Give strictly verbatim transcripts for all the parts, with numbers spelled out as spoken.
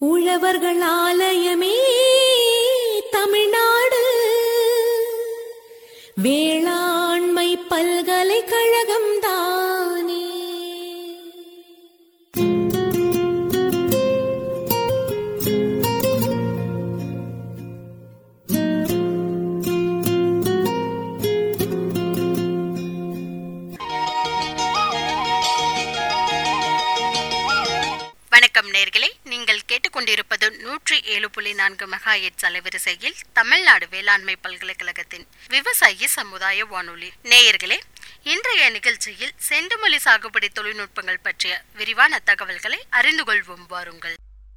உழவர்கள் ஆலயமே தமிழ்நாடு வேளாண்மை பல்கலைக்கழகம் தானே. வணக்கம் நேயர்களே, நீங்கள் கேட்டுக்கொண்டிருப்பது நூற்றி ஏழு புள்ளி நான்கு மெகாஹெர்ட்ஸ் அலைவரிசையில் தமிழ்நாடு வேளாண்மை பல்கலைக்கழகத்தின் விவசாயி சமுதாய வானொலி. நேயர்களே, இன்றைய நிகழ்ச்சியில் செண்டுமல்லி சாகுபடி தொழில்நுட்பங்கள் பற்றிய விரிவான தகவல்களை அறிந்து கொள்வோம். வாருங்கள்.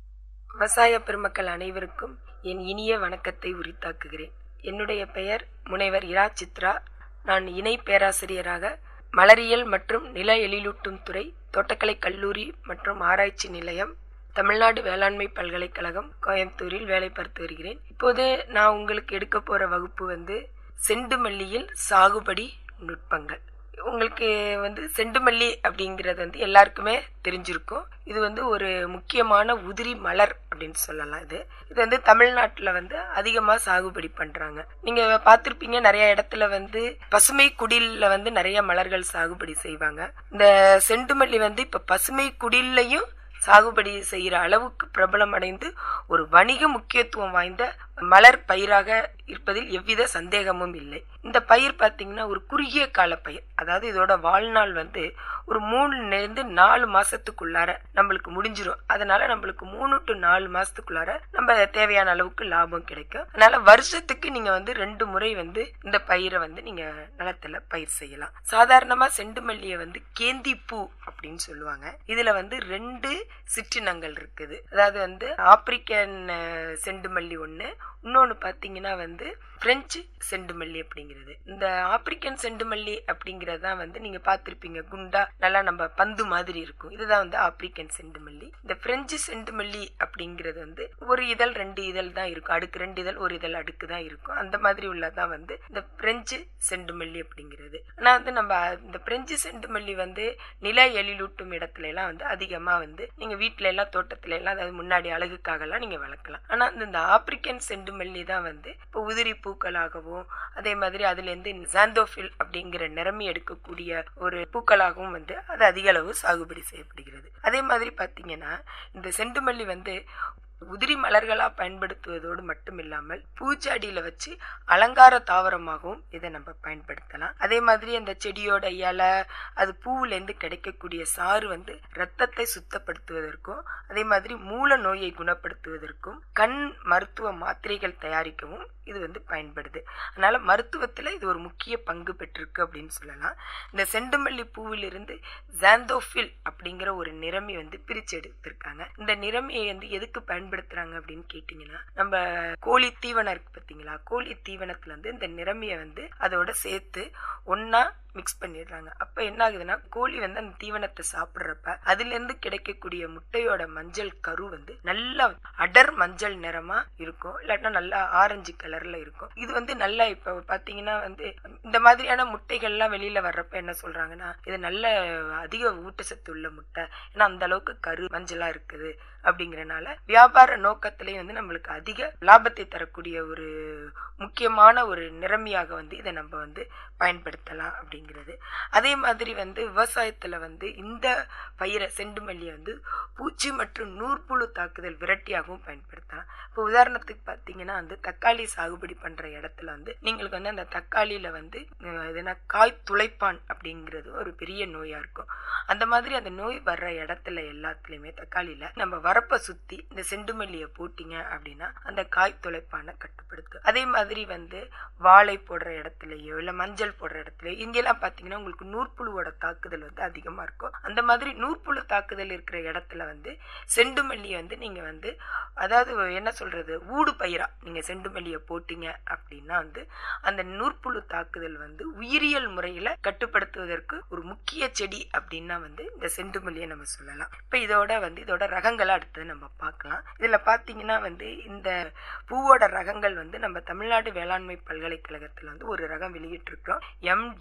விவசாய பெருமக்கள் அனைவருக்கும் என் இனிய வணக்கத்தை உரித்தாக்குகிறேன். என்னுடைய பெயர் முனைவர் இரா சித்ரா. நான் இணை பேராசிரியராக மலரியல் மற்றும் நில எழிலூட்டும் துறை, தோட்டக்கலை கல்லூரி மற்றும் ஆராய்ச்சி நிலையம், தமிழ்நாடு வேளாண்மை பல்கலைக்கழகம், கோயம்புத்தூரில் வேலை பார்த்து வருகிறேன். இப்போது நான் உங்களுக்கு எடுக்க போற வகுப்பு வந்து செண்டுமல்லியில் சாகுபடி நுட்பங்கள். உங்களுக்கு வந்து செண்டுமல்லி அப்படிங்கிறது வந்து எல்லாருக்குமே தெரிஞ்சிருக்கும். இது வந்து ஒரு முக்கியமான உதிரி மலர் அப்படின்னு சொல்லலாம். இது இது வந்து தமிழ்நாட்டில் வந்து அதிகமாக சாகுபடி பண்றாங்க. நீங்க பார்த்துருப்பீங்க, நிறைய இடத்துல வந்து பசுமை குடில்ல வந்து நிறைய மலர்கள் சாகுபடி செய்வாங்க. இந்த செண்டுமல்லி வந்து இப்ப பசுமை குடில்லையும் சாகுபடி செய்யற அளவுக்கு பிரபலம் அடைந்து ஒரு வணிக முக்கியத்துவம் வாய்ந்த மலர் பயிராக இருப்பதில் எவ்வித சந்தேகமும் இல்லை. இந்த பயிர் பார்த்தீங்கன்னா ஒரு குறுகிய கால பயிர். அதாவது இதோட வாழ்நாள் வந்து ஒரு மூணுல இருந்து நாலு மாசத்துக்குள்ளார நம்மளுக்கு முடிஞ்சிடும். அதனால நம்மளுக்கு மூணு டு நாலு மாசத்துக்குள்ளார நம்ம தேவையான அளவுக்கு லாபம் கிடைக்கும். அதனால வருஷத்துக்கு நீங்க வந்து ரெண்டு முறை வந்து இந்த பயிரை வந்து நீங்க நிலத்துல பயிர் செய்யலாம். சாதாரணமா செண்டுமல்லியை வந்து கேந்தி பூ அப்படின்னு சொல்லுவாங்க. இதுல வந்து ரெண்டு சிற்றினங்கள் இருக்குது. அதாவது வந்து ஆப்பிரிக்கன் செண்டுமல்லி ஒண்ணு, இன்னொன்னு பாத்தீங்கன்னா வந்து பிரெஞ்சு செண்டுமல்லி அப்படிங்கிறது. இந்த ஆப்பிரிக்கன் செண்டுமல்லி அப்படிங்கறதான் வந்து நீங்க பாத்திருப்பீங்க, குண்டா நல்லா நம்ம பந்து மாதிரி இருக்கும். இதுதான் வந்து ஆப்பிரிக்கன் செண்டுமல்லி. இந்த பிரெஞ்சு செண்டுமல்லி அப்படிங்கிறது வந்து ஒரு இதழ் ரெண்டு இதழ் தான் இருக்கும், அடுக்கு ரெண்டு இதழ் ஒரு இதழ் அடுக்கு தான் இருக்கும். அந்த மாதிரி உள்ளதான் வந்து இந்த பிரெஞ்சு செண்டுமல்லி அப்படிங்கிறது. ஆனா வந்து நம்ம இந்த பிரெஞ்சு செண்டுமல்லி வந்து நில எழிலூட்டும் இடத்துல எல்லாம் வந்து அதிகமா வந்து நீங்க வீட்டுல எல்லாம் தோட்டத்துல எல்லாம் அதாவது முன்னாடி அழகுக்காக எல்லாம் நீங்க வளர்க்கலாம். ஆனா இந்த ஆப்பிரிக்கன் செண்டுமல்லி தான் வந்து இப்போ உதிரி பூக்களாகவும் அதே மாதிரி அதுல இருந்து சாந்தோஃபில் அப்படிங்கிற நிறமி எடுக்கக்கூடிய ஒரு பூக்களாகவும் வந்து அது அதிக அளவு சாகுபடி செய்யப்படுகிறது. அதே மாதிரி பாத்தீங்கன்னா இந்த செண்டுமல்லி வந்து உதிரி மலர்களா பயன்படுத்துவதோடு மட்டும் இல்லாமல் பூச்சாடியில வச்சு அலங்கார தாவரமாகவும் இதை நம்ம பயன்படுத்தலாம். அதே மாதிரி அந்த செடியோட இலை, அது பூவுல இருந்து கிடைக்கக்கூடிய சாறு வந்து ரத்தத்தை சுத்தப்படுத்துவதற்கும் அதே மாதிரி மூல நோயை குணப்படுத்துவதற்கும் கண் மருத்துவ மாத்திரைகள் தயாரிக்கவும் இது வந்து பயன்படுது. அதனால மருத்துவத்துல இது ஒரு முக்கிய பங்கு பெற்றிருக்கு அப்படின்னு சொல்லலாம். இந்த செண்டுமல்லி பூவிலிருந்து சாந்தோஃபில் அப்படிங்கிற ஒரு நிறமி வந்து பிரிச்சு எடுத்திருக்காங்க. இந்த நிறமியை வந்து எதுக்கு பயன்படுத்துறாங்க அப்படின்னு கேட்டீங்கன்னா, நம்ம கோழி தீவனம் இருக்கு பார்த்தீங்களா, கோழி தீவனத்துல வந்து இந்த நிறமியை வந்து அதோட சேர்த்து ஒன்னா மிக்ஸ் பண்ணிடுறாங்க. அப்ப என்ன ஆகுதுன்னா, கோழி வந்து அந்த தீவனத்தை சாப்பிடுறப்ப அதுல இருந்து கிடைக்கக்கூடிய முட்டையோட மஞ்சள் கரு வந்து நல்லா அடர் மஞ்சள் நிறமா இருக்கும், இல்லாட்டா நல்லா ஆரஞ்சு கலர்ல இருக்கும். இது வந்து நல்லா இப்ப பாத்தீங்கன்னா வந்து இந்த மாதிரியான முட்டைகள் எல்லாம் வெளியில வர்றப்ப என்ன சொல்றாங்கன்னா, இது நல்ல அதிக ஊட்டச்சத்து உள்ள முட்டை, ஏன்னா அந்த அளவுக்கு கரு மஞ்சளா இருக்குது அப்படிங்கறனால வியாபார நோக்கத்திலேயே வந்து நம்மளுக்கு அதிக லாபத்தை தரக்கூடிய ஒரு முக்கியமான ஒரு நிறமியாக வந்து இதை நம்ம வந்து பயன்படுத்தலாம் அப்படிங்கிறது. அதே மாதிரி வந்து விவசாயத்துல வந்து இந்த பயிரை செண்டுமல்லியை வந்து பூச்சி மற்றும் நூற்புழு தாக்குதல் விரட்டியாகவும் பயன்படுத்தலாம். இப்போ உதாரணத்துக்கு பாத்தீங்கன்னா வந்து தக்காளி சாகுபடி பண்ற இடத்துல வந்து நீங்களுக்கு வந்து அந்த தக்காளியில வந்து எதுனா காய் துளைப்பான் அப்படிங்கிறது ஒரு பெரிய நோயா இருக்கும். அந்த மாதிரி அந்த நோய் வர்ற இடத்துல எல்லாத்துலயுமே தக்காளியில நம்ம வரப்ப சுத்தி இந்த செண்டுமல்லியை போட்டீங்க அப்படின்னா அந்த காய் துளைப்பான கட்டுப்படுத்தும். அதே மாதிரி வந்து வாழை போடுற இடத்துலயோ இல்ல மஞ்சள் போடுற இடத்துலயோ இங்கெல்லாம் பாத்தீங்கன்னா உங்களுக்கு நூற்புழுவோட தாக்குதல் வந்து அதிகமா இருக்கும். அந்த மாதிரி நூற்புழு தாக்குதல் இருக்கிற இடத்துல வந்து செண்டுமல்லியை வந்து நீங்க வந்து அதாவது என்ன சொல்றது ஊடு பயிரா நீங்க செண்டுமல்லியை போட்டீங்க அப்படின்னா வந்து அந்த நூற்புழு தாக்குதல் வந்து உயிரியல் முறையில கட்டுப்படுத்துவதற்கு ஒரு முக்கிய செடி அப்படின்னா வந்து இந்த செண்டுமல்லியை நம்ம சொல்லலாம். இப்ப இதோட வந்து இதோட ரகங்களை அடுத்தது நம்ம பார்க்கலாம். இதுல பாத்தீங்கன்னா வந்து இந்த பூவோட ரகங்கள் வந்து நம்ம தமிழ்நாடு வேளாண்மை பல்கலைக்கழகத்துல வந்து ஒரு ரகம் வெளியிட்டிருக்கிறோம், எம் டி யூ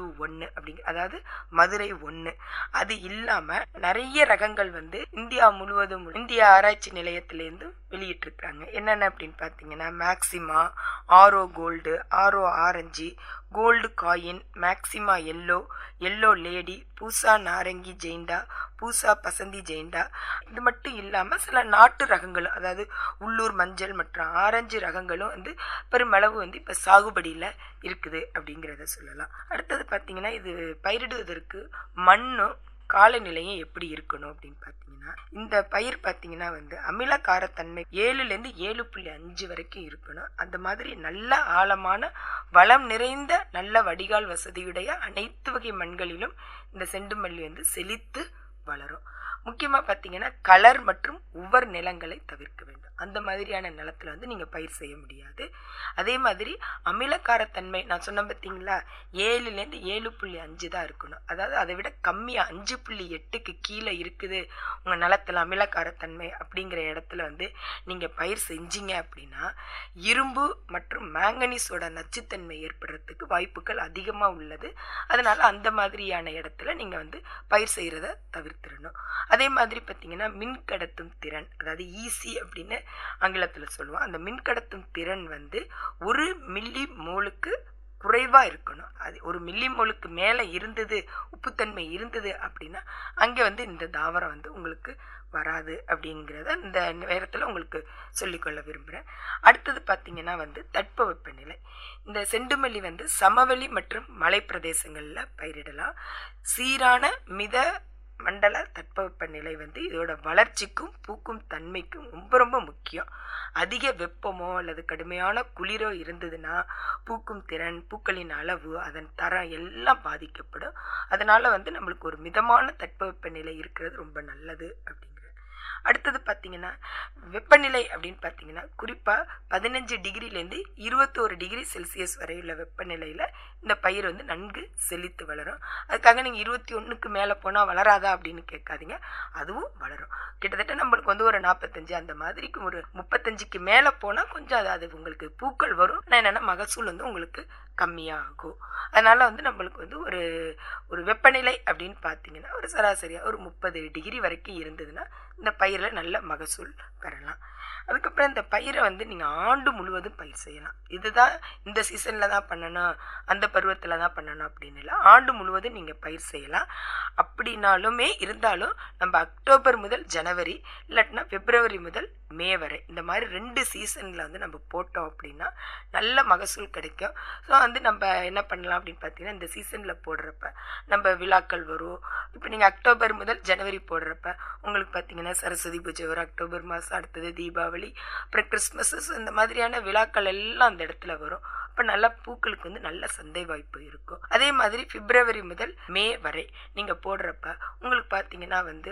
ஒன்று அப்படிங்கிற, அதாவது மதுரை ஒன்று. அது இல்லாம நிறைய ரகங்கள் வந்து இந்தியா முழுவதும் இந்திய ஆராய்ச்சி நிலையத்திலேருந்து வெளியிட்டிருக்காங்க. என்னென்ன அப்படின்னு பார்த்தீங்கன்னா Maxima, Arrow gold, Arrow orange, gold coin, Maxima yellow, yellow lady, Pusa Narangi Gainda, Pusa Basanti Gainda. இது மட்டும் இல்லாமல் சில நாட்டு ரகங்களும், அதாவது உள்ளூர் மஞ்சள் மற்றும் ஆரஞ்சு ரகங்களும் வந்து பெருமளவு வந்து இப்போ சாகுபடியில் இருக்குது அப்படிங்கிறத சொல்லலாம். அடுத்தது பார்த்தீங்கன்னா இது பயிரிடுவதற்கு மண்ணும் காலநிலையும் எப்படி இருக்கணும் அப்படின்னு பார்த்தீங்கன்னா, இந்த பயிர் பார்த்தீங்கன்னா வந்து அமிலக்காரத்தன்மை ஏழுலேருந்து ஏழு புள்ளி அஞ்சு வரைக்கும் இருக்கணும். அந்த மாதிரி நல்ல ஆழமான வளம் நிறைந்த நல்ல வடிகால் வசதியுடைய அனைத்து வகை மண்களிலும் இந்த செண்டுமல்லி வந்து செழித்து வளரும். முக்கியமாக பார்த்தீங்கன்னா கலர் மற்றும் உவர் நிலங்களை தவிர்க்க வேண்டும். அந்த மாதிரியான நிலத்தில் வந்து நீங்கள் பயிர் செய்ய முடியாது. அதே மாதிரி அமிலக்காரத்தன்மை நான் சொன்ன பார்த்தீங்களா, ஏழுலேருந்து ஏழு புள்ளி அஞ்சு தான் இருக்கணும். அதாவது அதை விட கம்மியாக அஞ்சு புள்ளி எட்டுக்கு கீழே இருக்குது உங்கள் நிலத்தில் அமிலக்காரத்தன்மை அப்படிங்கிற இடத்துல வந்து நீங்கள் பயிர் செஞ்சீங்க அப்படின்னா இரும்பு மற்றும் மேங்கனீஸோட நச்சுத்தன்மை ஏற்படுறதுக்கு வாய்ப்புகள் அதிகமாக உள்ளது. அதனால் அந்த மாதிரியான இடத்துல நீங்கள் வந்து பயிர் செய்கிறத தவிர்த்திடணும். அதே மாதிரி பார்த்தீங்கன்னா மின்கடத்தும் திறன், அதாவது ஈசி அப்படின்னு ஆங்கிலத்தில் சொல்லுவோம். அந்த மின்கடத்தும் திறன் வந்து ஒரு மில்லி மோலுக்கு குறைவாக இருக்கணும். அது ஒரு மில்லி மோலுக்கு மேலே இருந்தது, உப்புத்தன்மை இருந்தது அப்படின்னா அங்கே வந்து இந்த தாவரம் வந்து உங்களுக்கு வராது அப்படிங்கிறத இந்த நேரத்தில் உங்களுக்கு சொல்லிக்கொள்ள விரும்புகிறேன். அடுத்தது பார்த்தீங்கன்னா வந்து தட்பவெப்பநிலை. இந்த செண்டுமல்லி வந்து சமவெளி மற்றும் மலை பிரதேசங்களில் பயிரிடலாம். சீரான மித மண்டல தட்பவெப்பநிலை வந்து இதோட வளர்ச்சிக்கும் பூக்கும் தன்மைக்கும் ரொம்ப ரொம்ப முக்கியம். அதிக வெப்பமோ அல்லது கடுமையான குளிரோ இருந்ததுன்னா பூக்கும் திறன், பூக்களின் அளவு, அதன் தரம் எல்லாம் பாதிக்கப்படும். அதனால வந்து நம்மளுக்கு ஒரு மிதமான தட்பவெப்பநிலை இருக்கிறது ரொம்ப நல்லது அப்படிங்கிறது. அடுத்தது பார்த்தீங்கன்னா வெப்பநிலை அப்படின்னு பார்த்தீங்கன்னா குறிப்பாக பதினஞ்சு டிகிரிலேருந்து இருபத்தோரு டிகிரி செல்சியஸ் வரையுள்ள வெப்பநிலையில் இந்த பயிர் வந்து நன்கு செழித்து வளரும். அதுக்காக நீங்கள் இருபத்தி ஒன்றுக்கு மேலே போனால் வளராதா அப்படின்னு கேட்காதீங்க, அதுவும் வளரும். கிட்டத்தட்ட நம்மளுக்கு வந்து ஒரு நாற்பத்தஞ்சு அந்த மாதிரிக்கு ஒரு முப்பத்தஞ்சுக்கு மேலே போனால் கொஞ்சம் அது அது உங்களுக்கு பூக்கள் வரும். ஆனால் என்னென்னா மகசூல் வந்து உங்களுக்கு கம்மியாகும். அதனால் வந்து நம்மளுக்கு வந்து ஒரு ஒரு வெப்பநிலை அப்படின்னு பார்த்தீங்கன்னா ஒரு சராசரியாக ஒரு முப்பது டிகிரி வரைக்கும் இருந்ததுன்னா இந்த பயிரில் நல்ல மகசூல் பெறலாம். அதுக்கப்புறம் இந்த பயிரை வந்து நீங்கள் ஆண்டு முழுவதும் பயிர் செய்யலாம். இதுதான் இந்த சீசனில் தான் பண்ணணும், அந்த பருவத்தில் தான் பண்ணணும் அப்படின்னு இல்லை, ஆண்டு முழுவதும் நீங்கள் பயிர் செய்யலாம். அப்படின்னாலுமே இருந்தாலும் நம்ம அக்டோபர் முதல் ஜனவரி இல்லாட்டினா பிப்ரவரி முதல் மே வரை இந்த மாதிரி ரெண்டு சீசனில் வந்து நம்ம போட்டோம் அப்படின்னா நல்ல மகசூல் கிடைக்கும். ஸோ வந்து நம்ம என்ன பண்ணலாம் அப்படின்னு பார்த்தீங்கன்னா இந்த சீசனில் போடுறப்ப நம்ம விழாக்கள் வரும். இப்போ நீங்கள் அக்டோபர் முதல் ஜனவரி போடுறப்ப உங்களுக்கு பார்த்தீங்கன்னா சரஸ்வதி பூஜை வரும் அக்டோபர் மாதம், அடுத்தது தீபாவளி, அப்புறம் கிறிஸ்மஸ், இந்த மாதிரியான விழாக்கள் எல்லாம் அந்த இடத்துல வரும். அப்போ நல்லா பூக்களுக்கு வந்து நல்ல சந்தை வாய்ப்பு இருக்கும். அதே மாதிரி பிப்ரவரி முதல் மே வரை நீங்கள் போடுறப்ப உங்களுக்கு பார்த்தீங்கன்னா வந்து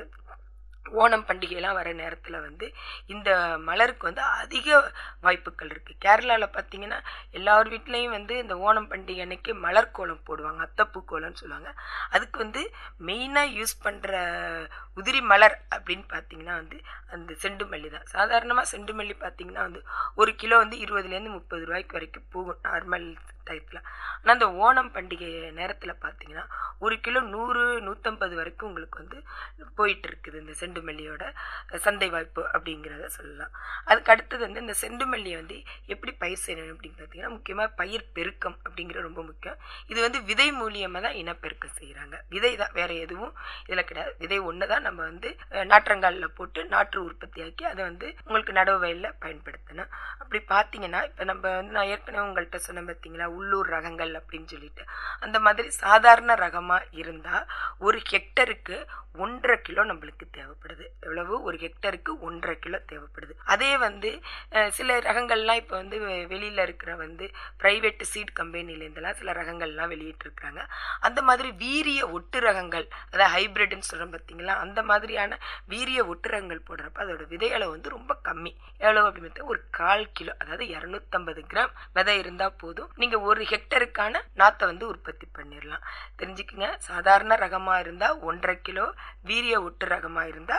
ஓணம் பண்டிகைலாம் வர நேரத்தில் வந்து இந்த மலருக்கு வந்து அதிக வாய்ப்புகள் இருக்குது. கேரளாவில் பார்த்தீங்கன்னா எல்லார் வீட்லேயும் வந்து இந்த ஓணம் பண்டிகை அன்னைக்கு மலர் கோலம் போடுவாங்க, அத்தப்பூ கோலம்னு சொல்லுவாங்க. அதுக்கு வந்து மெயினாக யூஸ் பண்ணுற உதிரி மலர் அப்படின்னு பார்த்தீங்கன்னா வந்து அந்த செண்டுமல்லி தான். சாதாரணமாக செண்டுமல்லி பார்த்தீங்கன்னா வந்து ஒரு கிலோ வந்து இருபதுலேருந்து முப்பது ரூபாய்க்கு வரைக்கும் போகும் நார்மல் டயத்தில். ஆனால் அந்த ஓணம் பண்டிகை நேரத்தில் பார்த்தீங்கன்னா ஒரு கிலோ நூறு நூற்றம்பது வரைக்கும் உங்களுக்கு வந்து போயிட்டு இருக்குது இந்த செண்டுமல்லியோட சந்தை வாய்ப்பு அப்படிங்கிறத சொல்லலாம். அதுக்கு அடுத்தது வந்து இந்த செண்டுமல்லியை வந்து எப்படி பயிர் செய்யணும் அப்படின்னு பார்த்தீங்கன்னா முக்கியமாக பயிர் பெருக்கம் அப்படிங்கிறது ரொம்ப முக்கியம். இது வந்து விதை மூலியமாக தான் இனப்பெருக்கம் செய்கிறாங்க. விதை தான், வேறு எதுவும் இதில் கிடையாது. விதை ஒன்று தான் நம்ம வந்து நாற்றங்காலில் போட்டு நாற்று உற்பத்தியாக்கி அதை வந்து உங்களுக்கு நடவு வயலில் பயன்படுத்தணும். அப்படி பார்த்தீங்கன்னா இப்போ நம்ம வந்து நான் ஏற்கனவே உங்கள்கிட்ட சொன்ன பார்த்தீங்களா உள்ளூர் ரகங்கள் அப்படின்னு சொல்லிட்டு, அந்த மாதிரி சாதாரண ரகமாக இருந்தால் ஒரு ஹெக்டருக்கு ஒன்றரை கிலோ நம்மளுக்கு தேவைப்படுது. எவ்வளவு? ஒரு ஹெக்டருக்கு ஒன்றரை கிலோ தேவைப்படுது. அதே வந்து சில ரகங்கள்லாம் இப்போ வந்து வெளியில் இருக்கிற வந்து ப்ரைவேட் சீட் கம்பெனிலேருந்துலாம் சில ரகங்கள்லாம் வெளியிட்டிருக்கிறாங்க. அந்த மாதிரி வீரிய ஒட்டு ரகங்கள், அதாவது ஹைப்ரிட்னு சொல்கிறோம் பார்த்தீங்களா, அந்த மாதிரியான வீரிய ஒட்டு ரகங்கள் போடுறப்ப அதோட விதை அளவு வந்து ரொம்ப கம்மி. எவ்வளோ அப்படின்னு பார்த்தா ஒரு கால் கிலோ, அதாவது இரநூத்தம்பது கிராம் விதை இருந்தால் போதும், நீங்கள் ஒரு ஹெக்டருக்கான நாற்றை வந்து உற்பத்தி பண்ணிடலாம். தெரிஞ்சுக்குங்க, சாதாரண ரகமாக இருந்தால் ஒன்றரை கிலோ, வீரிய ஒட்டு ரகமாக இருந்தால்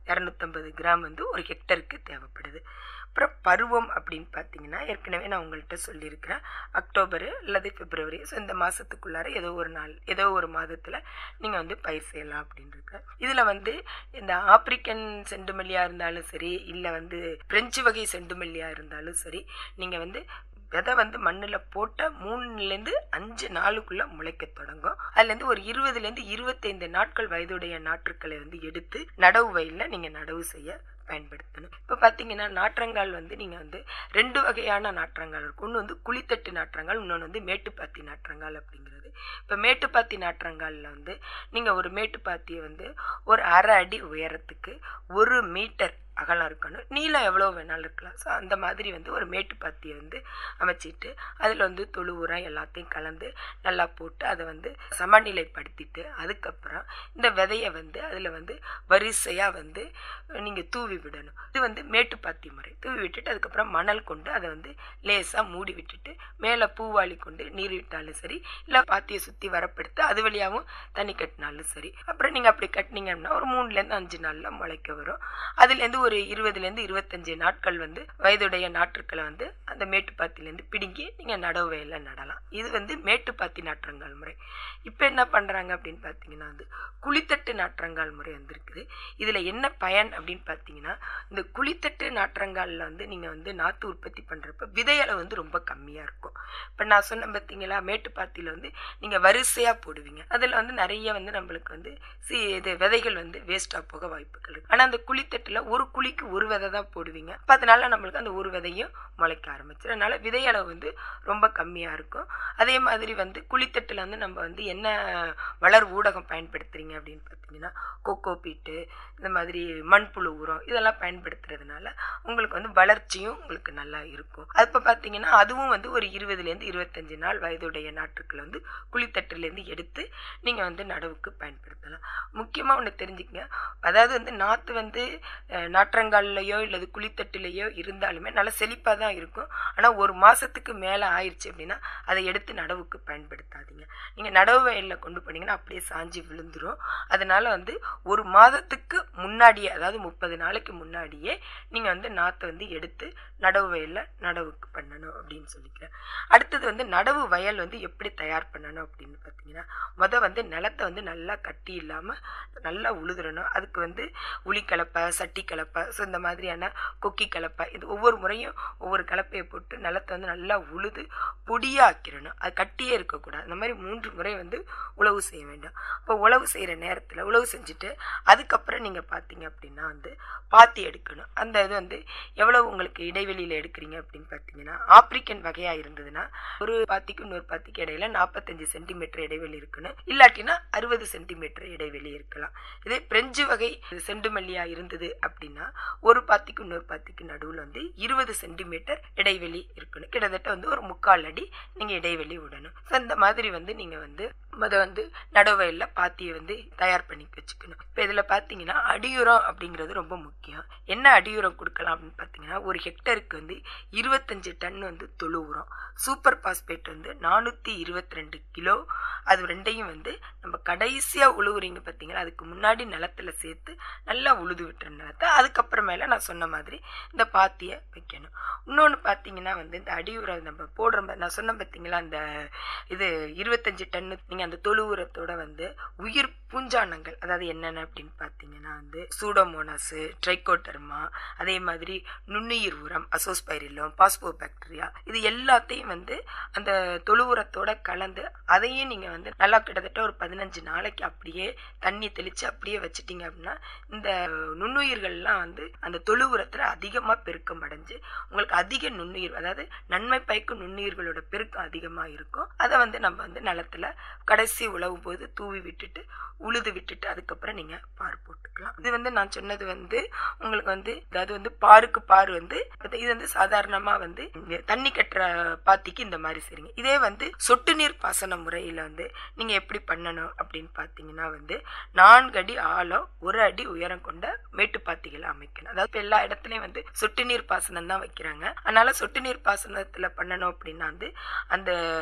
இரநூத்தம்பது கிராம் வந்து ஒரு ஹெக்டருக்கு தேவைப்படுது. அப்புறம் பருவம் அப்படின்னு பார்த்தீங்கன்னா ஏற்கனவே நான் உங்கள்கிட்ட சொல்லியிருக்கிறேன், அக்டோபரு அல்லது பிப்ரவரி. ஸோ இந்த மாதத்துக்குள்ளார ஏதோ ஒரு நாள் ஏதோ ஒரு மாதத்தில் நீங்கள் வந்து பயிர் செய்யலாம் அப்படின்னு இருக்கு. இதில் வந்து இந்த ஆப்பிரிக்கன் செண்டுமல்லியாக இருந்தாலும் சரி, இல்லை வந்து பிரெஞ்சு வகை செண்டுமல்லியாக இருந்தாலும் சரி, நீங்கள் வந்து விதை வந்து மண்ணில் போட்ட மூணுலேருந்து அஞ்சு நாளுக்குள்ளே முளைக்க தொடங்கும். அதுலேருந்து ஒரு இருபதுலேருந்து இருபத்தைந்து நாட்கள் வயதுடைய நாற்றுக்களை வந்து எடுத்து நடவு வயலில் நீங்கள் நடவு செய்ய பயன்படுத்தணும். இப்போ பார்த்தீங்கன்னா நாற்றங்கால் வந்து நீங்கள் வந்து ரெண்டு வகையான நாற்றங்கால் இருக்கும். ஒன்று வந்து குழித்தட்டு நாற்றங்கால், இன்னொன்று வந்து மேட்டுப்பாத்தி நாற்றங்கால் அப்படிங்கிறது. இப்போ மேட்டுப்பாத்தி நாற்றங்காலில் வந்து நீங்கள் ஒரு மேட்டுப்பாத்தியை வந்து ஒரு அரை அடி உயரத்துக்கு ஒரு மீட்டர் அகலம் இருக்கணும். நீளம் எவ்வளோ வேணாலும் இருக்கலாம். ஸோ அந்த மாதிரி வந்து ஒரு மேட்டுப்பாத்தியை வந்து அமைச்சிட்டு அதில் வந்து தொழு உரம் எல்லாத்தையும் கலந்து நல்லா போட்டு அதை வந்து சமநிலைப்படுத்திட்டு அதுக்கப்புறம் இந்த விதையை வந்து அதில் வந்து வரிசையாக வந்து நீங்கள் தூவி விடணும். இது வந்து மேட்டுப்பாத்தி முறை. தூவி விட்டுட்டு அதுக்கப்புறம் மணல் கொண்டு அதை வந்து லேசாக மூடி விட்டுட்டு மேலே பூவாளி கொண்டு நீர் விட்டாலும் சரி, இல்லை பாத்தியை சுற்றி வரப்படுத்து அது வழியாகவும் தண்ணி கட்டினாலும் சரி. அப்புறம் நீங்கள் அப்படி கட்டினீங்கன்னா ஒரு மூணுலேருந்து அஞ்சு நாளில் முளைக்க வரும். அதுலேருந்து ஒரு இருபதுலேருந்து இருபத்தஞ்சு நாட்கள் வந்து வயதுடைய நாற்றுக்களை வந்து அந்த மேட்டுப்பாத்திலேருந்து பிடுங்கி நீங்கள் நடவு வயலில் நடலாம். இது வந்து மேட்டுப்பாத்தி நாற்றங்கால் முறை. இப்போ என்ன பண்ணுறாங்க அப்படின்னு பார்த்தீங்கன்னா வந்து குழித்தட்டு நாற்றங்கால் முறை வந்திருக்குது. இதில் என்ன பயன் அப்படின்னு பார்த்தீங்கன்னா, இந்த குழித்தட்டு நாற்றங்காலில் வந்து நீங்கள் வந்து நாற்று உற்பத்தி பண்ணுறப்ப விதையளவு வந்து ரொம்ப கம்மியாக இருக்கும். இப்போ நான் சொன்ன பார்த்தீங்களா, மேட்டுப்பாத்தியில் வந்து நீங்கள் வரிசையாக போடுவீங்க, அதில் வந்து நிறைய வந்து நம்மளுக்கு வந்து சி இது விதைகள் வந்து வேஸ்ட்டாக போக வாய்ப்புகள் இருக்குது. ஆனால் அந்த குழித்தட்டில் ஒரு குழிக்கு ஒரு விதை தான் போடுவீங்க. அப்போ அதனால நம்மளுக்கு அந்த ஒரு விதையும் முளைக்க ஆரம்பிச்சிடும். அதனால விதையளவு வந்து ரொம்ப கம்மியாக இருக்கும். அதே மாதிரி வந்து குழித்தட்டில் வந்து நம்ம வந்து என்ன வளர் ஊடகம் பயன்படுத்துறீங்க அப்படின்னு பார்த்தீங்கன்னா, கொக்கோ பீட்டு, இந்த மாதிரி மண்புழு உரம் இதெல்லாம் பயன்படுத்துறதுனால உங்களுக்கு வந்து வளர்ச்சியும் உங்களுக்கு நல்லா இருக்கும். அது இப்போ பார்த்தீங்கன்னா அதுவும் வந்து ஒரு இருபதுலேருந்து இருபத்தஞ்சு நாள் வயதுடைய நாற்றுக்களை வந்து குழித்தட்டுலேருந்து எடுத்து நீங்கள் வந்து நடவுக்கு பயன்படுத்தலாம். முக்கியமாக ஒன்று தெரிஞ்சுக்கங்க, அதாவது வந்து நாற்று வந்து நாற்றங்கால்லையோ இல்லது குழித்தட்டுலையோ இருந்தாலுமே நல்லா செழிப்பாக தான் இருக்கும். ஆனால் ஒரு மாதத்துக்கு மேலே ஆயிடுச்சு அப்படின்னா அதை எடுத்து நடவுக்கு பயன்படுத்தாதீங்க. நீங்கள் நடவு வயலில் கொண்டு போனீங்கன்னா அப்படியே சாஞ்சி விழுந்துடும். அதனால வந்து ஒரு மாதத்துக்கு முன்னாடியே, அதாவது முப்பது நாளைக்கு முன்னாடியே நீங்கள் வந்து நாற்றை வந்து எடுத்து நடவு வயலில் நடவுக்கு பண்ணணும் அப்படின்னு சொல்லிக்கிறேன். அடுத்தது வந்து நடவு வயல் வந்து எப்படி தயார் பண்ணணும் அப்படின்னு பார்த்தீங்கன்னா, மொதல் வந்து நிலத்தை வந்து நல்லா கட்டி இல்லாமல் நல்லா உழுதுறணும். அதுக்கு வந்து உளி கலப்பை, சட்டி கலப்பை, ஸோ இந்த மாதிரியான கொக்கி கலப்பை, இது ஒவ்வொரு முறையும் ஒவ்வொரு கலப்பையை போட்டு நிலத்தை வந்து நல்லா உழுது பொடியாக ஆக்கிடணும். அது கட்டியே இருக்கக்கூடாது. இந்த மாதிரி மூன்று முறை வந்து உழவு செய்ய வேண்டும். இப்போ உழவு செய்கிற நேரத்தில் உழவு செஞ்சுட்டு அதுக்கப்புறம் நீங்கள் பார்த்தீங்க அப்படின்னா வந்து பாத்தி எடுக்கணும். அந்த இது வந்து எவ்வளவு உங்களுக்கு இடைவெளியில் எடுக்கிறீங்க அப்படின்னு பார்த்தீங்கன்னா, ஆப்பிரிக்கன் வகையாக இருந்ததுன்னா ஒரு பாத்திக்கு இன்னொரு பாத்திக்கு இடையில நாற்பத்தஞ்சு சென்டிமீட்டர் இடைவெளி இருக்கணும். இல்லாட்டினா அறுபது சென்டிமீட்டர் இடைவெளி இருக்கலாம். இதே பிரெஞ்சு வகை செண்டுமல்லியாக இருந்தது அப்படின்னா ஒரு பாத்திக்கு இன்னொரு பாத்திக்கு நடுவில் வந்து இருபது சென்டிமீட்டர் இடைவெளி இருக்கணும். கிட்டத்தட்ட வந்து ஒரு முக்கால் அடி நீங்கள் இடைவெளி விடணும். ஸோ இந்த மாதிரி வந்து நீங்கள் வந்து முத வந்து நடவயலில் பாத்தியை வந்து தயார் பண்ணி வச்சுக்கணும். இப்போ இதில் பார்த்தீங்கன்னா அடியுரம் அப்படிங்கிறது ரொம்ப முக்கியம். என்ன அடியுரம் கொடுக்கலாம் அப்படின்னு பார்த்தீங்கன்னா, ஒரு ஹெக்டருக்கு வந்து இருபத்தஞ்சு டன் வந்து தொழு உரம், சூப்பர் பாஸ்பேட் வந்து நானூற்றி இருபத்தி ரெண்டு கிலோ. அது ரெண்டையும் வந்து நம்ம கடைசியாக உழுவுறீங்க பார்த்தீங்களா, அதுக்கு முன்னாடி நிலத்தில் சேர்த்து நல்லா உழுது விட்டுற நிலத்தை அதுக்கப்புறமேல நான் சொன்ன மாதிரி இந்த பாத்தியை வைக்கணும். இன்னொன்று பார்த்தீங்கன்னா வந்து இந்த அடியுரம் நம்ம போடுற நான் சொன்ன பார்த்தீங்களா, அந்த இது இருபத்தஞ்சு டன்னு நீங்கள் அந்த தொழு உரத்தோட வந்து உயிர் பூஞ்சானங்கள், அதாவது என்னென்ன அப்படின்னு பார்த்தீங்கன்னா வந்து சூடோமோனாஸு, ட்ரைகோடர்மா, அதே மாதிரி நுண்ணுயிர் உரம் அசோஸ்பைரிலம், பாஸ்போபாக்டீரியா, இது எல்லாத்தையும் வந்து அந்த தொழு உரத்தோட கலந்து அதையும் நீங்கள் வந்து நல்லா கிட்டத்தட்ட ஒரு பதினஞ்சு நாளைக்கு அப்படியே தண்ணி தெளித்து அப்படியே வச்சுட்டீங்க அப்படின்னா இந்த நுண்ணுயிர்கள்லாம் வந்து அந்த தொழு உரத்தில் அதிகமாக பெருக்கம் அடைஞ்சு உங்களுக்கு அதிக நுண்ணுயிர், அதாவது நன்மை பயக்கும் நுண்ணுயிர்களோட பெருக்கம் அதிகமாக இருக்கும். அதை வந்து நம்ம வந்து நிலத்தில் கடைசி உழவு போது தூவி விட்டுட்டு உழுது விட்டுட்டு அதுக்கப்புறம் நீங்கள் பார் போட்டுக்கலாம். இது வந்து நான் சொன்னது வந்து உங்களுக்கு வந்து அதாவது வந்து பாருக்கு பார் வந்து இது வந்து சாதாரணமாக வந்து தண்ணி கட்டுற பாத்திக்கு இந்த மாதிரி செய்றீங்க. இதே வந்து சொட்டு நீர் பாசன முறையில் வந்து நீங்கள் எப்படி பண்ணணும் அப்படின்னு பார்த்தீங்கன்னா வந்து நான்கு அடி ஆழம் ஒரு அடி உயரம் கொண்ட மேட்டுப்பாத்திகளை அமைக்கணும். அதாவது இப்போ எல்லா இடத்துலையும் வந்து சொட்டு நீர் பாசனம் தான் வைக்கிறாங்க. அதனால சொட்டு நீர் பாசனத்தில் பண்ணணும் அப்படின்னா வந்து அந்த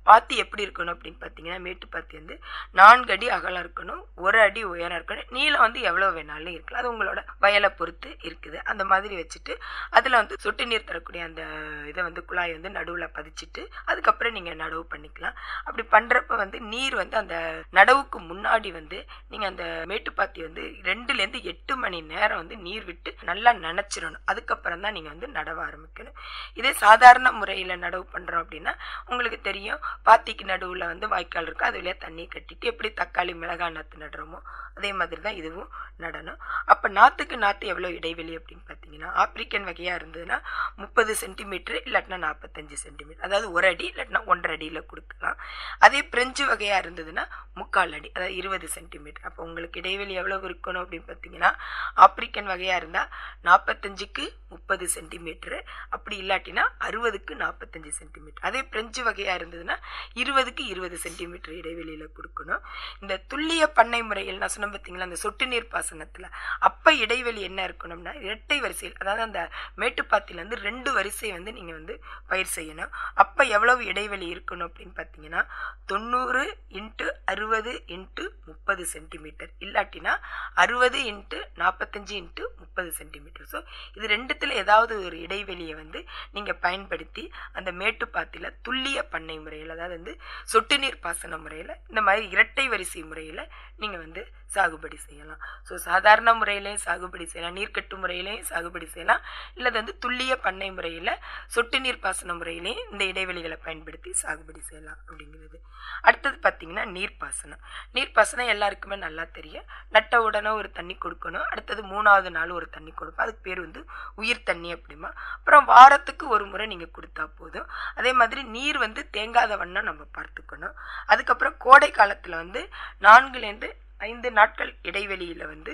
பாத்தி எப்படி இருக்கணும் அப்படின்னு பார்த்தீங்கன்னா, மேட்டு பாத்தி வந்து நான்கு அடி அகலம் இருக்கணும், ஒரு அடி உயரம் இருக்கணும், நீளம் வந்து எவ்வளோ வேணாலும் இருக்கலாம், அது உங்களோட வயலை பொறுத்து இருக்குது. அந்த மாதிரி வச்சுட்டு அதில் வந்து சொட்டு நீர் தரக்கூடிய அந்த இதை வந்து குழாய் வந்து நடுவில் பதிச்சுட்டு அதுக்கப்புறம் நீங்கள் நடவு பண்ணிக்கலாம். அப்படி பண்ணுறப்ப வந்து நீர் வந்து அந்த நடவுக்கு முன்னாடி வந்து நீங்கள் அந்த மேட்டுப்பாத்தி வந்து ரெண்டுலேருந்து எட்டு மணி நேரம் வந்து நீர் விட்டு நல்லா நனைச்சிடணும். அதுக்கப்புறம் தான் நீங்கள் வந்து நடவ ஆரம்பிக்கணும். இதே சாதாரண முறையில் நடவு பண்ணுறோம் அப்படின்னா உங்களுக்கு தெரியும், பாத்திக்கு நடுவில் வந்து வாய்க்கால் இருக்கும், அது வழியாக தண்ணி கட்டிட்டு எப்படி தக்காளி மிளகாய் நாற்று நடுறோமோ அதே மாதிரி தான் இதுவும் நடணும். அப்போ நாற்றுக்கு நாற்று எவ்வளோ இடைவெளி அப்படின்னு பார்த்தீங்கன்னா, ஆப்பிரிக்கன் வகையாக இருந்ததுன்னா முப்பது சென்டிமீட்டர் இல்லாட்டினா நாற்பத்தஞ்சு சென்டிமீட்டர், அதாவது ஒரு அடி இல்லாட்டினா ஒன்றரை அடியில் கொடுக்கலாம். அதே பிரெஞ்சு வகையாக இருந்ததுன்னா முக்கால் அடி, அதாவது இருபது சென்டிமீட்டர். அப்போ உங்களுக்கு இடைவெளி எவ்வளோ இருக்கணும் அப்படின்னு பார்த்தீங்கன்னா, ஆப்பிரிக்கன் வகையாக இருந்தால் நாற்பத்தஞ்சுக்கு முப்பது சென்டிமீட்டரு, அப்படி இல்லாட்டினா அறுபதுக்கு நாற்பத்தஞ்சு சென்டிமீட்டர். அதே பிரெஞ்சு வகையாக இருந்ததுன்னா இருபதுக்கு இருபது சென்டிமீட்டர் இடைவெளியில் கொடுக்கணும். இந்த துல்லிய பண்ணை முறையில் நான் சொன்ன பார்த்தீங்களா, அந்த சொட்டு நீர் பாசனத்தில் அப்போ இடைவெளி என்ன இருக்கணும்னா இரட்டை வரிசையில், அதாவது அந்த மேட்டுப்பாத்திலேருந்து ரெண்டு வரிசை வந்து நீங்கள் வந்து பயிர் செய்யணும். அப்போ எவ்வளவு இடைவெளி இருக்கணும் அப்படின்னு பார்த்தீங்கன்னா, தொண்ணூறு இன்ட்டு அறுபது இன்ட்டு முப்பது சென்டிமீட்டர், இல்லாட்டினா அறுபது இன்ட்டு நாற்பத்தஞ்சு இன்ட்டு முப்பது சென்டிமீட்டர். ஸோ இது ரெண்டுத்தில் ஏதாவது ஒரு இடைவெளியை வந்து நீங்கள் பயன்படுத்தி அந்த மேட்டுப்பாத்தியில் துல்லிய பண்ணை முறையில், அதாவது வந்து சொட்டு நீர் பாசன முறையில் இந்த மாதிரி இரட்டை வரிசை முறையில் நீங்கள் வந்து சாகுபடி செய்யலாம். ஸோ சாதாரண முறையிலையும் சாகுபடி செய்யலாம், நீர்க்கட்டு முறையிலையும் சாகுபடி செய்யலாம், இல்லது வந்து துல்லிய பண்ணை முறையில் சொட்டு நீர் பாசன முறையிலையும் இந்த இடைவெளிகளை பயன்படுத்தி சாகுபடி செய்யலாம் அப்படிங்கிறது. அடுத்தது பார்த்தீங்கன்னா நீர்ப்பாசனம். நீர்ப்பாசனம் எல்லாருக்குமே நல்லா தெரியும். நட்ட உடனே ஒரு தண்ணி கொடுக்கணும், அடுத்தது மூணாவது நாள் ஒரு தண்ணி கொடுப்போம், அதுக்கு பேர் வந்து உயிர் தண்ணி அப்படிமா. அப்புறம் வாரத்துக்கு ஒரு முறை நீங்கள் கொடுத்தா போதும். அதே மாதிரி நீர் வந்து தேங்காத வண்ணம் நம்ம பார்த்துக்கணும். அதுக்கப்புறம் கோடை காலத்தில் வந்து நான்குலேருந்து ஐந்து நாட்கள் இடைவெளியில் வந்து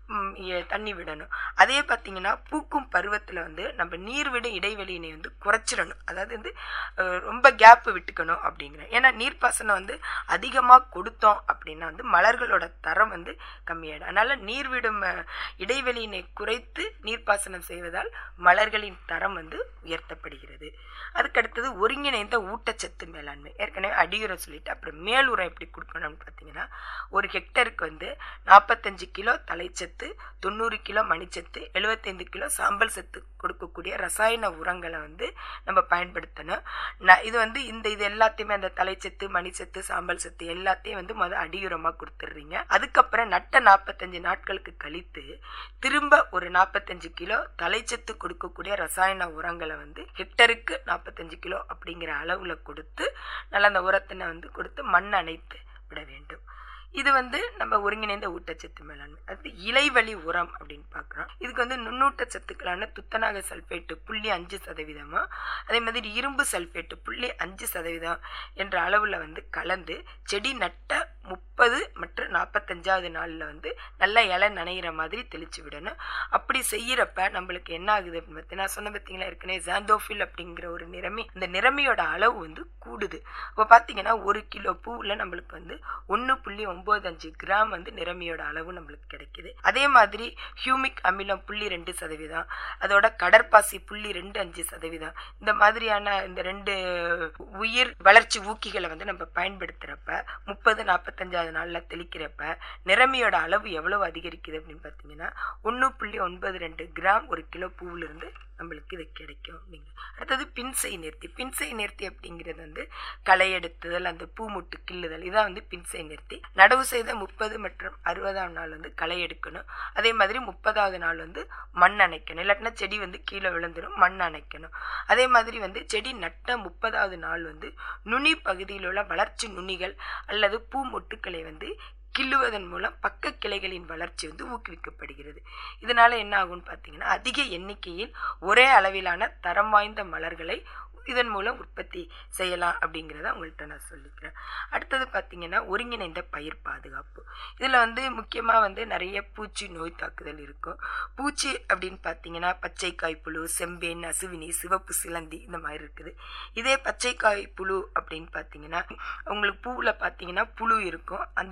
தண்ணி விடணும். அதே பார்த்தீங்கன்னா பூக்கும் பருவத்தில் வந்து நம்ம நீர் விடும் இடைவெளியினை வந்து குறைச்சிடணும், அதாவது வந்து ரொம்ப கேப்பு விட்டுக்கணும் அப்படிங்கிற. ஏன்னா நீர்ப்பாசனம் வந்து அதிகமாக கொடுத்தோம் அப்படின்னா வந்து மலர்களோட தரம் வந்து கம்மியாயிடும். அதனால் நீர் விடும் இடைவெளியினை குறைத்து நீர்ப்பாசனம் செய்வதால் மலர்களின் தரம் வந்து உயர்த்தப்படுகிறது. அதுக்கடுத்தது ஒருங்கிணைந்த ஊட்டச்சத்து மேலாண்மை. ஏற்கனவே அடியுரம் சொல்லிட்டு அப்புறம் மேலுரம் எப்படி கொடுக்கணும்னு பார்த்தீங்கன்னா, ஒரு ஹெக்டருக்கு வந்து நாற்பத்தஞ்சு கிலோ தலைச்சத்து, தொண்ணூறு கிலோ மணிச்சத்து, எழுபத்தைந்து கிலோ சாம்பல் சத்து கொடுக்கக்கூடிய ரசாயன உரங்களை வந்து நம்ம பயன்படுத்தணும். இது வந்து இந்த இது எல்லாத்தையுமே அந்த தலைச்சத்து, மணிச்சத்து, சாம்பல் சத்து எல்லாத்தையும் வந்து முதல் அடியுரமாக கொடுத்துட்றீங்க. அதுக்கப்புறம் நட்ட நாற்பத்தஞ்சு நாட்களுக்கு கழித்து திரும்ப ஒரு நாற்பத்தஞ்சு கிலோ தலைச்சத்து கொடுக்கக்கூடிய ரசாயன உரங்களை வந்து ஹெக்டருக்கு நாற்பத்தஞ்சு கிலோ அப்படிங்கிற அளவில் கொடுத்து நல்லா அந்த உரத்தினை வந்து கொடுத்து மண் அணைத்து விட வேண்டும். இது வந்து நம்ம ஒருங்கிணைந்த ஊட்டச்சத்து மேலாண்மை. அது இலைவழி உரம் அப்படின்னு பார்க்குறோம். இதுக்கு வந்து நுண்ணூட்ட சத்துக்களான துத்தநாக சல்ஃபேட்டு புள்ளி அஞ்சு சதவீதமாக, அதே மாதிரி இரும்பு சல்ஃபேட்டு புள்ளி அஞ்சு சதவீதம் என்ற அளவில் வந்து கலந்து செடி நட்ட முப்பது மற்றும் நாற்பத்தஞ்சாவது நாளில் வந்து நல்லா இலை நனைகிற மாதிரி தெளிச்சு விடணும். அப்படி செய்கிறப்ப நம்மளுக்கு என்ன ஆகுது அப்படின்னு பார்த்தீங்கன்னா, சொன்ன பார்த்தீங்களா ஏற்கனவே ஜாந்தோஃபில் அப்படிங்கிற ஒரு நிறமி, இந்த நிறமியோட அளவு வந்து கூடுது. இப்போ பார்த்தீங்கன்னா ஒரு கிலோ பூவில் நம்மளுக்கு வந்து ஒன்று புள்ளி ஒன்பது அஞ்சு கிராம் வந்து நிறமியோட அளவு நம்மளுக்கு கிடைக்குது. அதே மாதிரி ஹியூமிக் அமிலம் புள்ளி ரெண்டு சதவீதம், அதோட கடற்பாசி புள்ளி ரெண்டு அஞ்சு சதவீதம், இந்த மாதிரியான இந்த ரெண்டு உயிர் வளர்ச்சி ஊக்கிகளை வந்து நம்ம பயன்படுத்துகிறப்ப முப்பது நாற்பத்தஞ்சாவது நாளில் தெளிக்கிறப்ப நிறமியோட அளவு எவ்வளவு அதிகரிக்குது அப்படின்னு பார்த்தீங்கன்னா ஒன்று புள்ளி ஒன்பது ரெண்டு கிராம் ஒரு கிலோ பூவிலிருந்து நம்மளுக்கு இது கிடைக்கும் அப்படிங்க. அடுத்தது பின்செய் நேர்த்தி. பின்செய் நேர்த்தி அப்படிங்கிறது வந்து களை எடுத்துதல், அந்த பூமுட்டு கிள்ளுதல், இதான் வந்து பின்செய் நேர்த்தி. நடவு செய்த முப்பது மற்றும் அறுபதாம் நாள் வந்து களை எடுக்கணும். அதே மாதிரி முப்பதாவது நாள் வந்து மண் அணைக்கணும், இல்லாட்டினா செடி வந்து கீழே விழுந்துடும், மண் அணைக்கணும். அதே மாதிரி வந்து செடி நட்ட முப்பதாவது நாள் வந்து நுனி பகுதியில் உள்ள வளர்ச்சி நுனிகள் அல்லது பூமொட்டுக்களை வந்து கிள்ளுவதன் மூலம் பக்க கிளைகளின் வளர்ச்சி வந்து ஊக்குவிக்கப்படுகிறது. இதனால என்ன ஆகும்னு பார்த்தீங்கன்னா, அதிக எண்ணிக்கையில் ஒரே அளவிலான தரம் வாய்ந்த மலர்களை இதன் மூலம் உற்பத்தி செய்யலாம் அப்படிங்கிறத உங்கள்கிட்ட நான் சொல்லிக்கிறேன். அடுத்தது பார்த்தீங்கன்னா ஒருங்கிணைந்த பயிர் பாதுகாப்பு. இதில் வந்து முக்கியமாக வந்து நிறைய பூச்சி நோய் தாக்குதல் இருக்கும். பூச்சி அப்படின்னு பார்த்தீங்கன்னா பச்சைக்காய் புழு, செம்பேன், அசுவினி, சிவப்பு சிலந்தி இந்த மாதிரி இருக்குது. இதே பச்சைக்காய் புழு அப்படின்னு பார்த்தீங்கன்னா உங்களுக்கு பூவில் பார்த்தீங்கன்னா புழு இருக்கும். அந்த புழு வந்து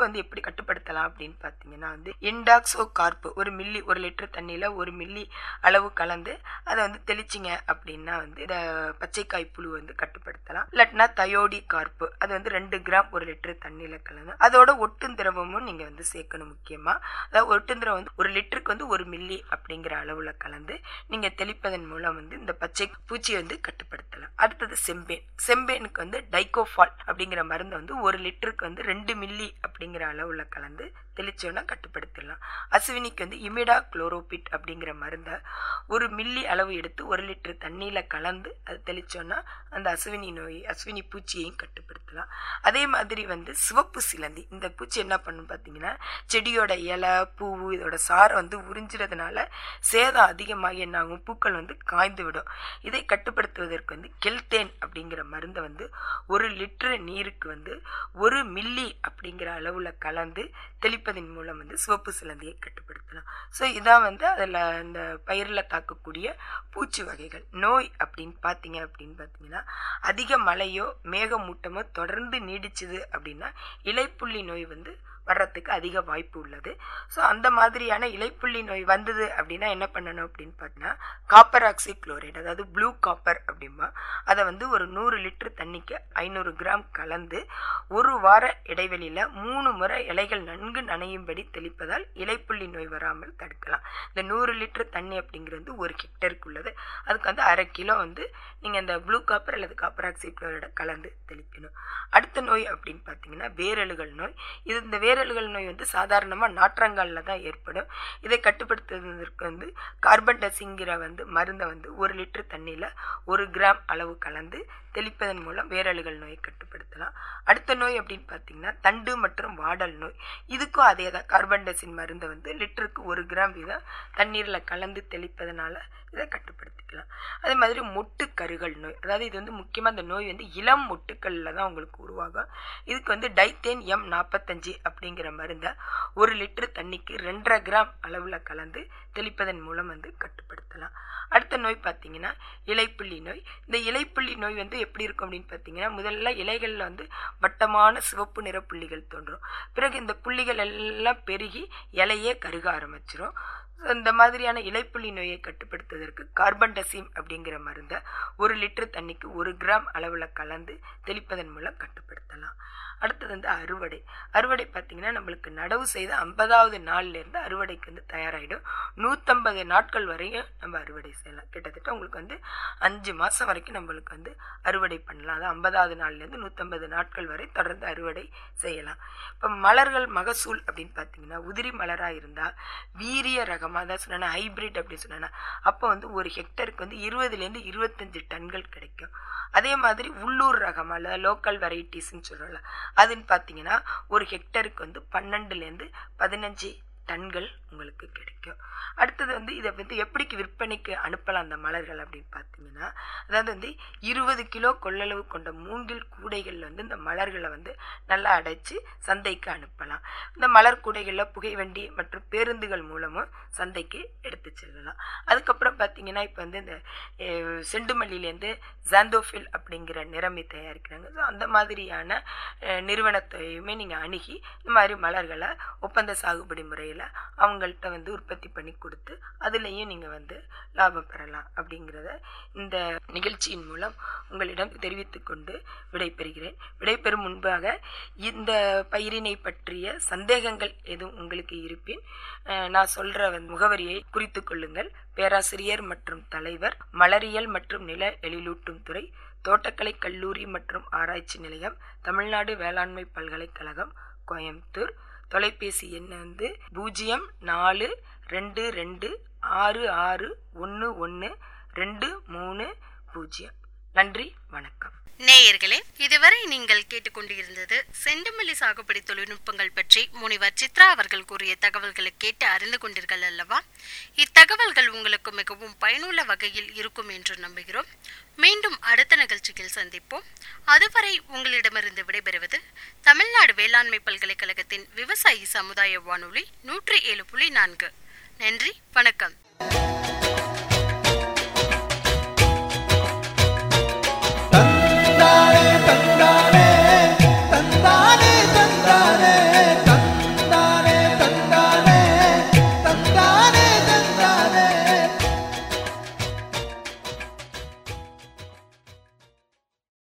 வந்து எப்படி கட்டுப்படுத்தலாம் அப்படின்னு பார்த்தீங்கன்னா வந்து இண்டாக்ஸோ கார்ப்பு ஒரு மில்லி ஒரு லிட்டர் தண்ணியில் ஒரு மில்லி அளவு கலந்து அதை வந்து தெளிச்சிங்க அப்படின்னா வந்து இந்த பச்சைக்காய் புழு வந்து கட்டுப்படுத்தலாம். இல்லாட்டினா தயோடி கார்ப்பு அது வந்து ரெண்டு கிராம் ஒரு லிட்டர் தண்ணியில் கலந்து அதோட ஒட்டும் திரவமும் நீங்கள் வந்து சேர்க்கணும். முக்கியமாக அதாவது ஒட்டும் திரவம் வந்து ஒரு லிட்டருக்கு வந்து ஒரு மில்லி அப்படிங்கிற அளவில் கலந்து நீங்கள் தெளிப்பதன் மூலம் வந்து இந்த பச்சை பூச்சி வந்து கட்டுப்படுத்தலாம். அடுத்தது செம்பேன். செம்பேனுக்கு வந்து டைகோஃபால் அப்படிங்கிற மருந்தை வந்து ஒரு லிட்டருக்கு வந்து ரெண்டு மில்லி அப்படிங்கிற அளவுல கலந்து தெளிச்சோன்னா கட்டுப்படுத்திடலாம். அசுவினிக்கு வந்து இமிடா குளோரோபிட் அப்படிங்கிற மருந்தை ஒரு மில்லி அளவு எடுத்து ஒரு லிட்டர் தண்ணியில கலந்து அது தெளிச்சோன்னா அந்த அசுவினி நோய் அசுவினி பூச்சியையும் கட்டுப்படுத்தலாம். அதே மாதிரி வந்து சிவப்பு சிலந்தி இந்த பூச்சி என்ன பண்ணும் பார்த்தீங்கன்னா செடியோட இலை பூவு இதோட சாரை வந்து உறிஞ்சிறதுனால சேதம் அதிகமாகி என்ன ஆகும், பூக்கள் வந்து காய்ந்து விடும். இதை கட்டுப்படுத்துவதற்கு வந்து கெல்தேன் அப்படிங்கிற மருந்தை வந்து ஒரு லிட்டர் நீருக்கு வந்து ஒரு மில்லி அப்படிங்கிற அளவுல கலந்து தெளிப்பதன் மூலம் வந்து சிவப்பு சிலந்தியை கட்டுப்படுத்தலாம். ஸோ இதான் வந்து அதில் இந்த பயிரில் தாக்கக்கூடிய பூச்சி வகைகள். நோய் அப்படின்னு பார்த்தீங்க அப்படின்னு பார்த்தீங்கன்னா அதிக மழையோ மேகமூட்டமோ தொடர்ந்து நீடிச்சுது அப்படின்னா இலைப்புள்ளி நோய் வந்து வர்றதுக்கு அதிக வாய்ப்பு உள்ளது. ஸோ அந்த மாதிரியான இலைப்புள்ளி நோய் வந்தது அப்படின்னா என்ன பண்ணணும் அப்படின்னு பார்த்தீங்கன்னா காப்பர் ஆக்சி குளோரைடு அதாவது ப்ளூ காப்பர் அப்படிம்பா அதை வந்து ஒரு நூறு லிட்டர் தண்ணிக்கு ஐநூறு கிராம் கலந்து ஒரு வார இடைவெளியில் மூணு முறை இலைகள் நன்கு நனையும்படி தெளிப்பதால் இலைப்புள்ளி நோய் வராமல் தடுக்கலாம். இந்த நூறு லிட்டர் தண்ணி அப்படிங்கிறது ஒரு ஹெக்டருக்கு உள்ளது. அதுக்கு வந்து அரை கிலோ வந்து நீங்கள் இந்த ப்ளூ காப்பர் அல்லது காப்பர் ஆக்சி குளோரைடை கலந்து தெளிக்கணும். அடுத்த நோய் அப்படின்னு பார்த்தீங்கன்னா வேரழுகல் நோய். இது இந்த வேரழுகல் நோய் வந்து சாதாரணமாக நாற்றங்காலில் தான் ஏற்படும். இதை கட்டுப்படுத்துவதற்கு வந்து கார்பன் டசிங்கிற வந்து மருந்தை வந்து ஒரு லிட்டர் தண்ணியில் ஒரு கிராம் அளவு கலந்து தெளிப்பதன் மூலம் வேரழுகல் நோயை கட்டுப்படுத்தலாம். அடுத்த நோய் அப்படின்னு பார்த்தீங்கன்னா தண்டு மற்றும் வாடல் நோய். இதுக்கும் அதே தான் கார்பன் டசின் மருந்தை வந்து லிட்டருக்கு ஒரு கிராம் வீதம் தண்ணீரில் கலந்து தெளிப்பதனால இதை கட்டுப்படுத்திக்கலாம். அதே மாதிரி மொட்டு கருகல் நோய் அதாவது இது வந்து முக்கியமாக இந்த நோய் வந்து இளம் மொட்டுக்களில் தான் உங்களுக்கு உருவாகும். இதுக்கு வந்து டைத்தேன் எம் நாற்பத்தஞ்சு அப்படிங்கிற மருந்தை ஒரு லிட்டர் தண்ணிக்கு ரெண்டரை கிராம் அளவில் கலந்து தெளிப்பதன் மூலம் வந்து கட்டுப்படுத்தலாம். அடுத்த நோய் பார்த்தீங்கன்னா இலைப்புள்ளி நோய். இந்த இலைப்புள்ளி நோய் வந்து எப்படி இருக்கும் அப்படின்னு பார்த்தீங்கன்னா முதல்ல இலைகளில் வந்து வட்டமான சிவப்பு நிற புள்ளிகள் தோன்றும். பிறகு இந்த புள்ளிகள் எல்லாம் பெருகி இலையே கருக ஆரம்பிச்சிடும். இந்த மாதிரியான இலைப்புள்ளி நோயை கட்டுப்படுத்துவதற்கு கார்பன் டசிம் அப்படிங்கிற மருந்தை ஒரு லிட்டர் தண்ணிக்கு ஒரு கிராம் அளவில் கலந்து தெளிப்பதன் மூலம் கட்டுப்படுத்தலாம். அடுத்தது வந்து அறுவடை. அறுவடை பார்த்தீங்கன்னா நம்மளுக்கு நடவு செய்த ஐம்பதாவது நாள்லேருந்து அறுவடைக்கு வந்து தயாராகிடும். நூற்றம்பது நாட்கள் வரையும் நம்ம அறுவடை செய்யலாம். கிட்டத்தட்ட உங்களுக்கு வந்து அஞ்சு மாதம் வரைக்கும் நம்மளுக்கு வந்து அறுவடை பண்ணலாம். அது ஐம்பதாவது நாள்லேருந்து நூற்றம்பது நாட்கள் வரை தொடர்ந்து அறுவடை செய்யலாம். இப்போ மலர்கள் மகசூல் அப்படின்னு பார்த்தீங்கன்னா உதிரி மலராக இருந்தால் வீரிய ரகமாக தான் சொன்னேன்னா ஹைபிரிட் அப்படின்னு சொன்னேன்னா அப்போ வந்து ஒரு ஹெக்டருக்கு வந்து இருபதுலேருந்து இருபத்தஞ்சு டன்கள் கிடைக்கும். அதே மாதிரி உள்ளூர் ரகம் அல்ல லோக்கல் வெரைட்டிஸ்ன்னு சொல்கிறோம்ல அதுன்னு பார்த்தீங்கன்னா ஒரு ஹெக்டருக்கு வந்து பன்னெண்டுலேருந்து பதினஞ்சு டன்கள் உங்களுக்கு கிடைக்கும். அடுத்தது வந்து இதை வந்து எப்படிக்கு விற்பனைக்கு அனுப்பலாம் அந்த மலர்கள் அப்படின்னு பார்த்தீங்கன்னா அதாவது வந்து இருபது கிலோ கொள்ளளவு கொண்ட மூங்கில் கூடைகளில் வந்து இந்த மலர்களை வந்து நல்லா அடைச்சி சந்தைக்கு அனுப்பலாம். இந்த மலர் கூடைகளில் புகைவண்டி மற்றும் பேருந்துகள் மூலமும் சந்தைக்கு எடுத்து செல்லலாம். அதுக்கப்புறம் பார்த்தீங்கன்னா இப்போ வந்து இந்த செண்டுமல்லியிலேருந்து ஜாந்தோஃபில் அப்படிங்கிற நிறமி தயாரிக்கிறாங்க. ஸோ அந்த மாதிரியான நிறுவனத்தையுமே நீங்கள் அணுகி இந்த மாதிரி மலர்களை ஒப்பந்த சாகுபடி முறையில் அவங்கள்ட்ட வந்து உற்பத்தி பண்ணி கொடுத்து அதுலேயும் நீங்கள் வந்து லாபம் பெறலாம் அப்படிங்கிறத இந்த நிகழ்ச்சியின் மூலம் உங்களிடம் தெரிவித்து கொண்டு விடைபெறுகிறேன். விடைபெறும் முன்பாக இந்த பயிரினை பற்றிய சந்தேகங்கள் எதுவும் உங்களுக்கு இருப்பின் நான் சொல்கிற முகவரியை குறித்து கொள்ளுங்கள். பேராசிரியர் மற்றும் தலைவர், மலரியல் மற்றும் நில எழிலூட்டும் துறை, தோட்டக்கலை கல்லூரி மற்றும் ஆராய்ச்சி நிலையம், தமிழ்நாடு வேளாண்மை பல்கலைக்கழகம், கோயம்புத்தூர். தொலைபேசி எண் வந்து பூஜ்ஜியம் நாலு ரெண்டு ரெண்டு ஆறு ஆறு ஒன்று ஒன்று ரெண்டு மூணு பூஜ்ஜியம். நன்றி, வணக்கம். நேயர்களே, இதுவரை நீங்கள் கேட்டுக்கொண்டிருந்தது செண்டுமல்லி சாகுபடி தொழில்நுட்பங்கள் பற்றி முனைவர் சித்ரா அவர்கள் கூறிய தகவல்களை கேட்டு அறிந்து கொண்டீர்கள் அல்லவா? இத்தகவல்கள் உங்களுக்கு மிகவும் பயனுள்ள வகையில் இருக்கும் என்று நம்புகிறோம். மீண்டும் அடுத்த நிகழ்ச்சியில் சந்திப்போம். அதுவரை உங்களிடமிருந்து விடைபெறுவது தமிழ்நாடு வேளாண்மை பல்கலைக்கழகத்தின் விவசாயி சமுதாய வானொலி நூற்றி ஏழு புள்ளி நான்கு. நன்றி, வணக்கம்.